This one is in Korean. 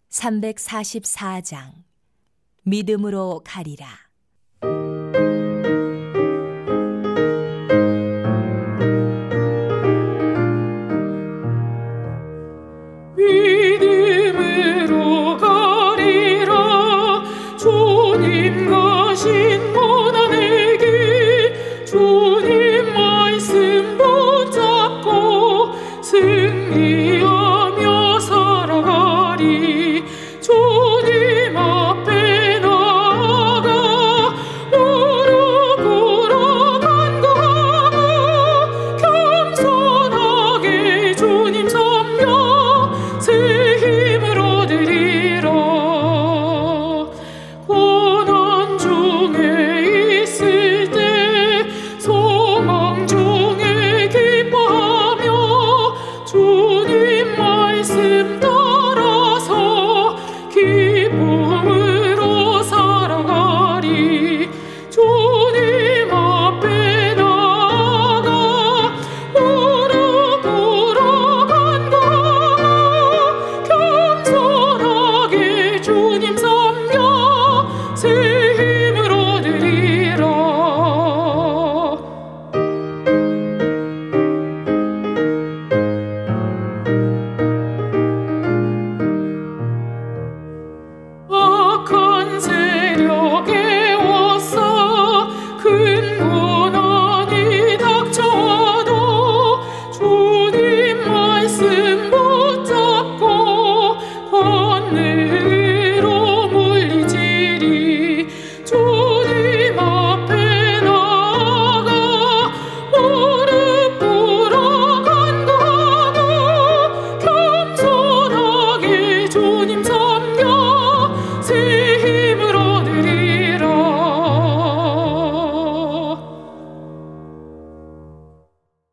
344장 믿음으로 가리라. 믿음으로 가리라. 주님 가신 고난에게 주님 말씀 붙잡고 승리하며 살아가리. 주님 앞에 나아가 무릎 꿇어 간구하고 겸손하게 주님 섬겨 새 힘을 얻으리라. 고난 중에 있을 때 소망 중에 기뻐하며 주님 말씀 따라서 기쁨으로 살아가리. 주님 앞에 나아가 무릎 꿇어 간구하고 겸손하게 주님 섬겨 새 힘을 얻으리라. 악한 세력에 왔어 큰 고난이 닥쳐도 주님 말씀 붙잡고 하늘로 물리치리. 주님 앞에 나아가 무릎 꿇어 간구하고 겸손하게 주님 섬겨 새